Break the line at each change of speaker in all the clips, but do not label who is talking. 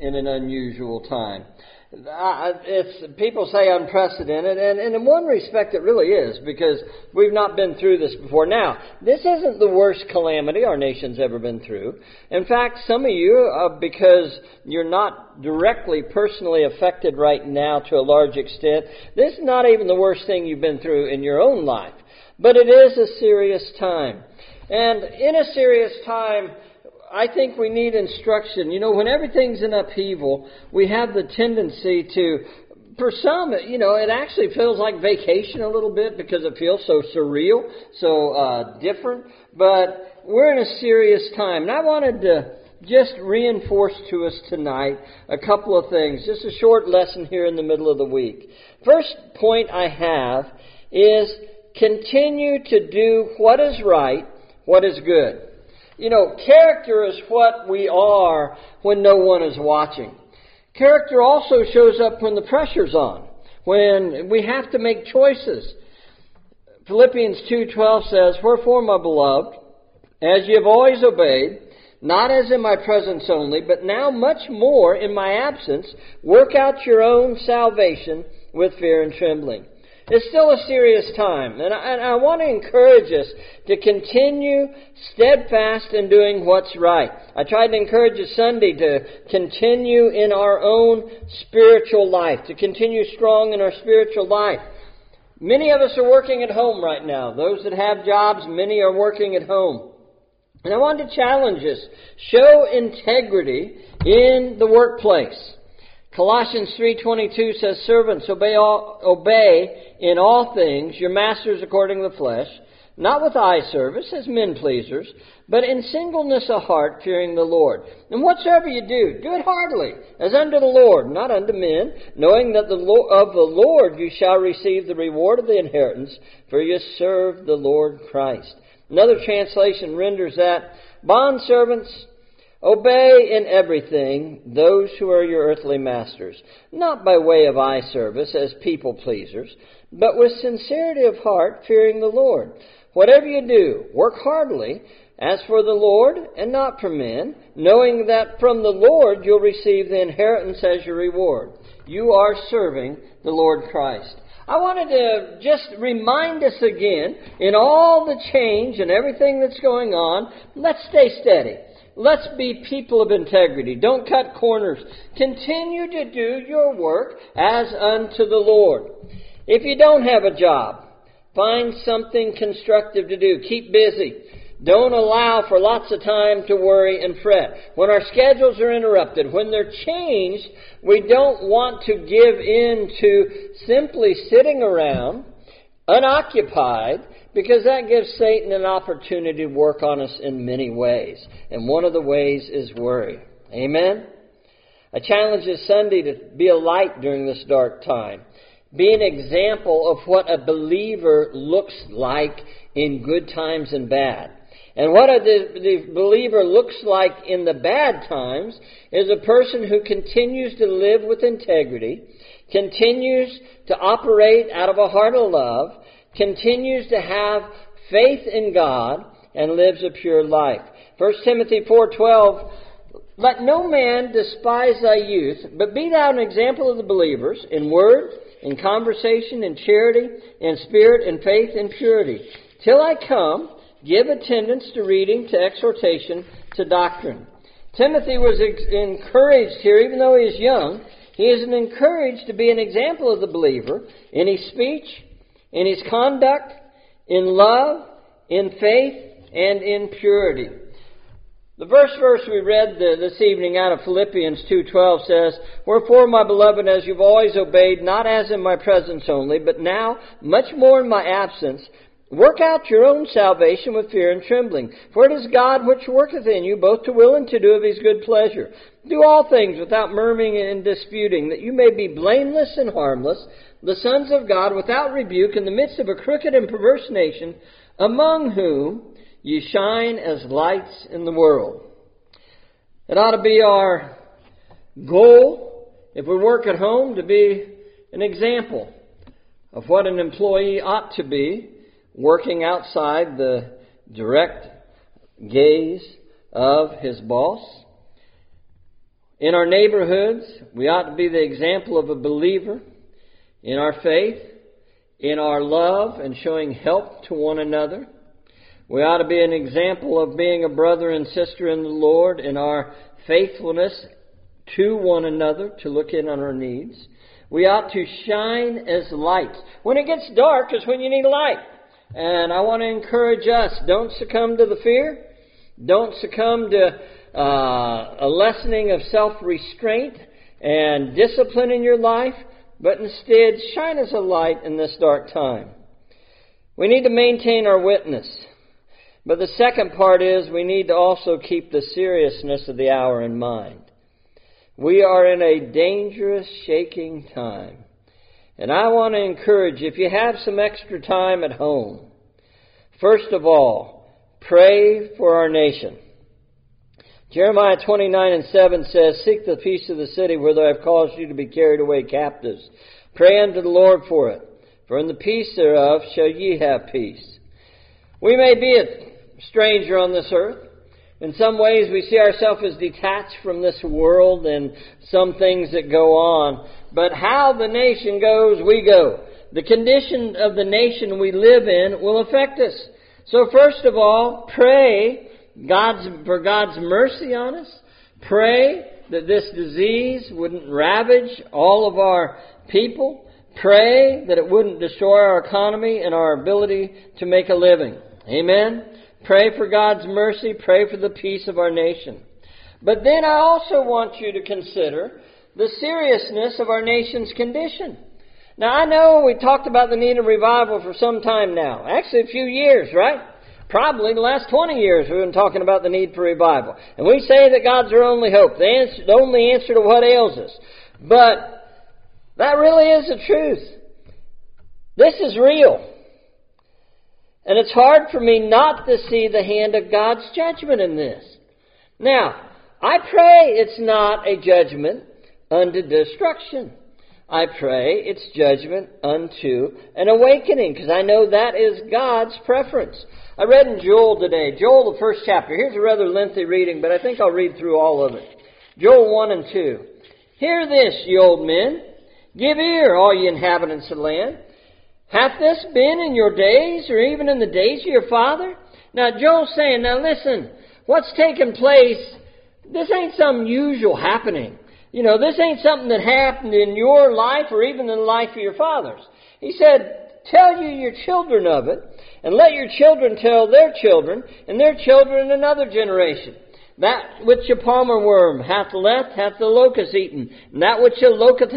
in an unusual time. People say unprecedented, and in one respect it really is, because we've not been through this before. Now, this isn't the worst calamity our nation's ever been through. In fact, some of you, because you're not directly, personally affected right now to a large extent, this is not even the worst thing you've been through in your own life. But it is a serious time. And in a serious time, I think we need instruction. You know, when everything's in upheaval, we have the tendency to, for some, it actually feels like vacation a little bit because it feels so surreal, so different. But we're in a serious time. And I wanted to just reinforce to us tonight a couple of things. Just a short lesson here in the middle of the week. First point I have is continue to do what is right, what is good. Character is what we are when no one is watching. Character also shows up when the pressure's on, when we have to make choices. Philippians 2:12 says, "Wherefore, my beloved, as ye have always obeyed, not as in my presence only, but now much more in my absence, work out your own salvation with fear and trembling." It's still a serious time, and I want to encourage us to continue steadfast in doing what's right. I tried to encourage us Sunday to continue in our own spiritual life, to continue strong in our spiritual life. Many of us are working at home right now. Those that have jobs, many are working at home. And I want to challenge us, show integrity in the workplace. Colossians 3:22 says, "Servants, obey in all things your masters according to the flesh, not with eye service as men pleasers, but in singleness of heart, fearing the Lord. And whatsoever you do, do it heartily, as unto the Lord, not unto men, knowing that of the Lord you shall receive the reward of the inheritance, for you serve the Lord Christ." Another translation renders that, "Bondservants, obey in everything those who are your earthly masters, not by way of eye service as people pleasers, but with sincerity of heart, fearing the Lord. Whatever you do, work heartily, as for the Lord and not for men, knowing that from the Lord you'll receive the inheritance as your reward." You are serving the Lord Christ. I wanted to just remind us again, in all the change and everything that's going on, let's stay steady. Let's be people of integrity. Don't cut corners. Continue to do your work as unto the Lord. If you don't have a job, find something constructive to do. Keep busy. Don't allow for lots of time to worry and fret. When our schedules are interrupted, when they're changed, we don't want to give in to simply sitting around unoccupied, because that gives Satan an opportunity to work on us in many ways. And one of the ways is worry. Amen? I challenge this Sunday to be a light during this dark time. Be an example of what a believer looks like in good times and bad. And what the believer looks like in the bad times is a person who continues to live with integrity, continues to operate out of a heart of love, continues to have faith in God, and lives a pure life. 1 Timothy 4:12, "Let no man despise thy youth, but be thou an example of the believers in word, in conversation, in charity, in spirit, in faith, in purity. Till I come, give attendance to reading, to exhortation, to doctrine." Timothy was encouraged here, even though he is young. He is encouraged to be an example of the believer in his speech, in his conduct, in love, in faith, and in purity. The first verse we read this evening out of Philippians 2:12 says, "Wherefore, my beloved, as you've always obeyed, not as in my presence only, but now much more in my absence, work out your own salvation with fear and trembling. For it is God which worketh in you, both to will and to do of his good pleasure. Do all things without murmuring and disputing, that you may be blameless and harmless, the sons of God, without rebuke, in the midst of a crooked and perverse nation, among whom ye shine as lights in the world." It ought to be our goal, if we work at home, to be an example of what an employee ought to be, working outside the direct gaze of his boss. In our neighborhoods, we ought to be the example of a believer in our faith, in our love and showing help to one another. We ought to be an example of being a brother and sister in the Lord in our faithfulness to one another, to look in on our needs. We ought to shine as lights. When it gets dark is when you need a light. And I want to encourage us, don't succumb to the fear. Don't succumb to a lessening of self-restraint and discipline in your life, but instead shine as a light in this dark time. We need to maintain our witness. But the second part is we need to also keep the seriousness of the hour in mind. We are in a dangerous, shaking time. And I want to encourage you, if you have some extra time at home, first of all, pray for our nation. Jeremiah 29:7 says, "Seek the peace of the city where I have caused you to be carried away captives. Pray unto the Lord for it, for in the peace thereof shall ye have peace." We may be a stranger on this earth. In some ways we see ourselves as detached from this world and some things that go on. But how the nation goes, we go. The condition of the nation we live in will affect us. So first of all, pray for God's mercy on us. Pray that this disease wouldn't ravage all of our people. Pray that it wouldn't destroy our economy and our ability to make a living. Amen? Pray for God's mercy. Pray for the peace of our nation. But then I also want you to consider the seriousness of our nation's condition. Now, I know we talked about the need of revival for some time now. Actually, a few years, right? Probably the last 20 years we've been talking about the need for revival. And we say that God's our only hope, the only answer to what ails us. But that really is the truth. This is real. And it's hard for me not to see the hand of God's judgment in this. Now, I pray it's not a judgment unto destruction. I pray it's judgment unto an awakening, because I know that is God's preference. I read in Joel today, Joel the first chapter. Here's a rather lengthy reading, but I think I'll read through all of it. Joel 1 and 2. "Hear this, ye old men. Give ear, all ye inhabitants of the land. Hath this been in your days, or even in the days of your father?" Now Joel's saying, now listen, what's taking place, this ain't some usual happening. This ain't something that happened in your life or even in the life of your fathers. He said, tell you your children of it, and let your children tell their children, and their children another generation. That which a palmer worm hath left, hath the locust eaten. And that which a locust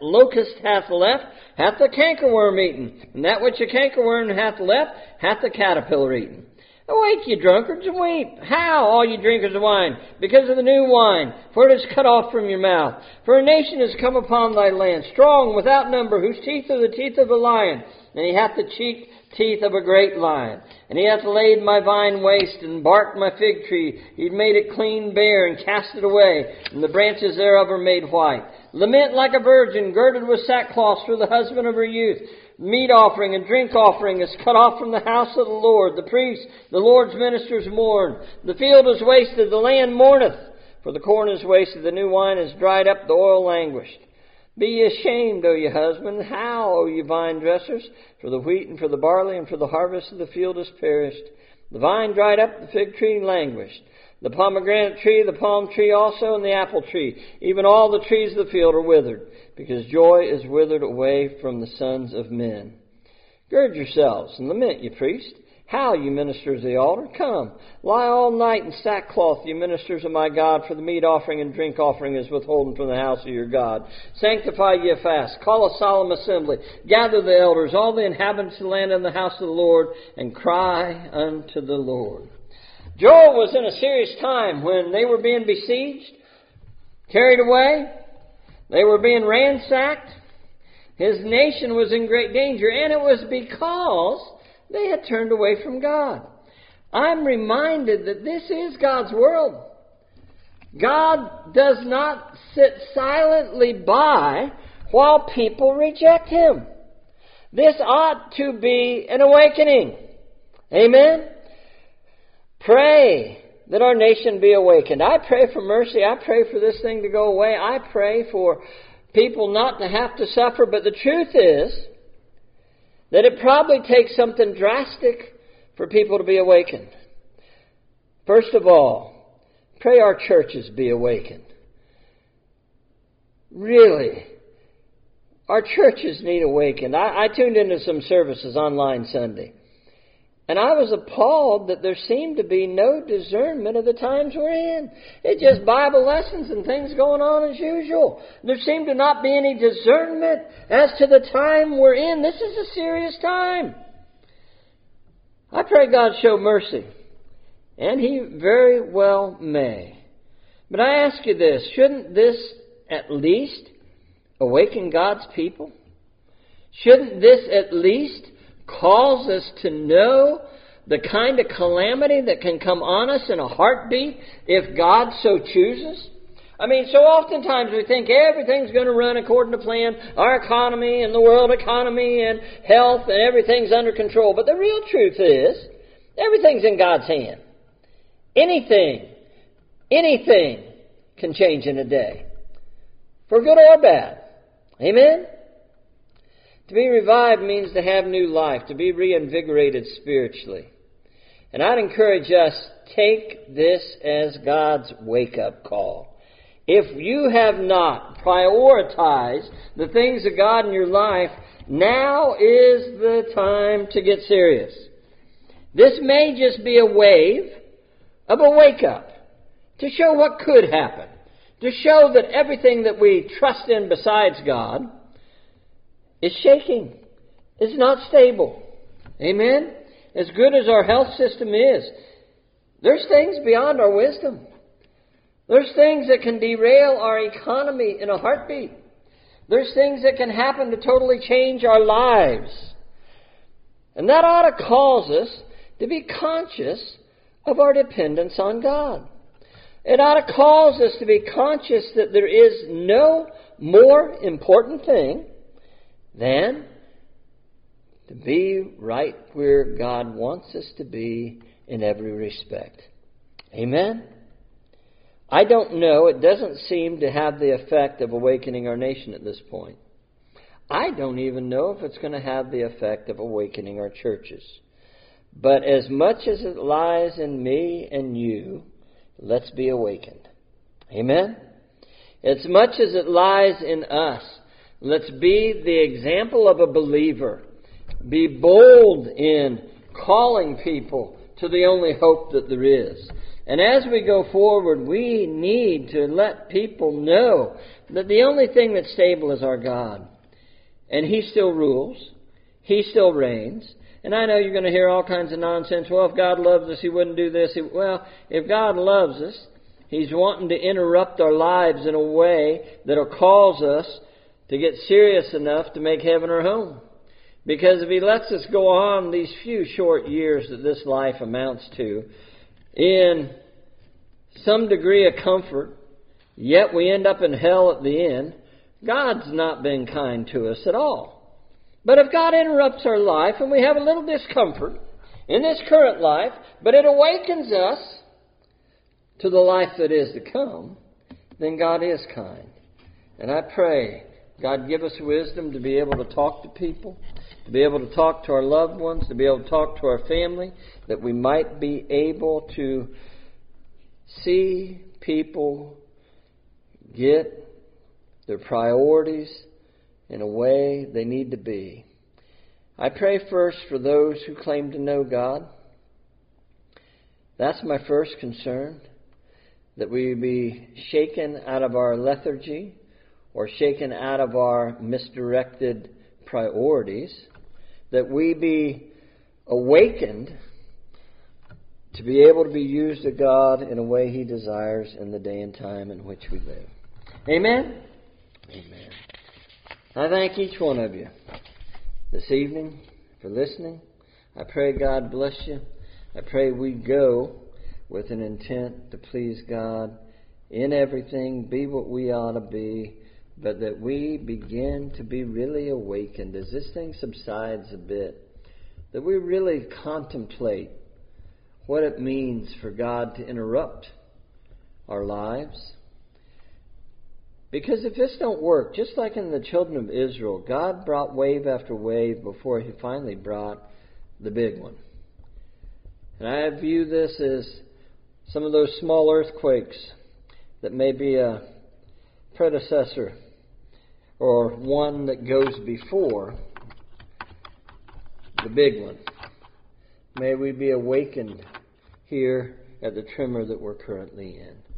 hath left, hath the cankerworm eaten. And that which a cankerworm hath left, hath the caterpillar eaten. Awake, ye drunkards, and weep. How, all ye drinkers of wine? Because of the new wine, for it is cut off from your mouth. For a nation is come upon thy land, strong without number, whose teeth are the teeth of a lion, and he hath the teeth of a great lion. And he hath laid my vine waste, and barked my fig tree. He made it clean bare, and cast it away, and the branches thereof are made white. Lament like a virgin, girded with sackcloth for the husband of her youth. Meat offering and drink offering is cut off from the house of the Lord. The priests, the Lord's ministers mourn. The field is wasted, the land mourneth. For the corn is wasted, the new wine is dried up, the oil languished. Be ye ashamed, O ye husbands, how, O ye vine dressers? For the wheat and for the barley and for the harvest of the field is perished. The vine dried up, the fig tree languished. The pomegranate tree, the palm tree also, and the apple tree, even all the trees of the field are withered, because joy is withered away from the sons of men. Gird yourselves and lament, ye priests. How, ye ministers of the altar? Come, lie all night in sackcloth, ye ministers of my God, for the meat offering and drink offering is withholden from the house of your God. Sanctify ye a fast, call a solemn assembly, gather the elders, all the inhabitants of the land in the house of the Lord, and cry unto the Lord. Joel was in a serious time when they were being besieged, carried away, they were being ransacked. His nation was in great danger, and it was because they had turned away from God. I'm reminded that this is God's world. God does not sit silently by while people reject Him. This ought to be an awakening. Amen? Pray that our nation be awakened. I pray for mercy. I pray for this thing to go away. I pray for people not to have to suffer. But the truth is that it probably takes something drastic for people to be awakened. First of all, pray our churches be awakened. Really, our churches need awakened. I tuned into some services online Sunday, and I was appalled that there seemed to be no discernment of the times we're in. It's just Bible lessons and things going on as usual. There seemed to not be any discernment as to the time we're in. This is a serious time. I pray God show mercy, and He very well may. But I ask you this, shouldn't this at least awaken God's people? Shouldn't this at least cause us to know the kind of calamity that can come on us in a heartbeat if God so chooses? I mean, so oftentimes we think everything's going to run according to plan, our economy and the world economy and health and everything's under control. But the real truth is, everything's in God's hand. Anything can change in a day, for good or bad. Amen? To be revived means to have new life, to be reinvigorated spiritually. And I'd encourage us, take this as God's wake-up call. If you have not prioritized the things of God in your life, now is the time to get serious. This may just be a wave of a wake-up to show what could happen, to show that everything that we trust in besides God is shaking, is not stable. Amen? As good as our health system is, there's things beyond our wisdom. There's things that can derail our economy in a heartbeat. There's things that can happen to totally change our lives. And that ought to cause us to be conscious of our dependence on God. It ought to cause us to be conscious that there is no more important thing than to be right where God wants us to be in every respect. Amen? I don't know. It doesn't seem to have the effect of awakening our nation at this point. I don't even know if it's going to have the effect of awakening our churches. But as much as it lies in me and you, let's be awakened. Amen? As much as it lies in us, let's be the example of a believer. Be bold in calling people to the only hope that there is. And as we go forward, we need to let people know that the only thing that's stable is our God. And He still rules. He still reigns. And I know you're going to hear all kinds of nonsense. Well, if God loves us, He wouldn't do this. Well, if God loves us, He's wanting to interrupt our lives in a way that'll cause us to get serious enough to make heaven our home. Because if He lets us go on these few short years that this life amounts to, in some degree of comfort, yet we end up in hell at the end, God's not been kind to us at all. But if God interrupts our life and we have a little discomfort in this current life, but it awakens us to the life that is to come, then God is kind. And I pray God give us wisdom to be able to talk to people, to be able to talk to our loved ones, to be able to talk to our family, that we might be able to see people get their priorities in a way they need to be. I pray first for those who claim to know God. That's my first concern, that we be shaken out of our lethargy or shaken out of our misdirected priorities, that we be awakened to be able to be used of God in a way He desires in the day and time in which we live. Amen? Amen. I thank each one of you this evening for listening. I pray God bless you. I pray we go with an intent to please God in everything, be what we ought to be, but that we begin to be really awakened as this thing subsides a bit, that we really contemplate what it means for God to interrupt our lives. Because if this don't work, just like in the children of Israel, God brought wave after wave before He finally brought the big one. And I view this as some of those small earthquakes that may be a predecessor or one that goes before the big one. May we be awakened here at the tremor that we're currently in.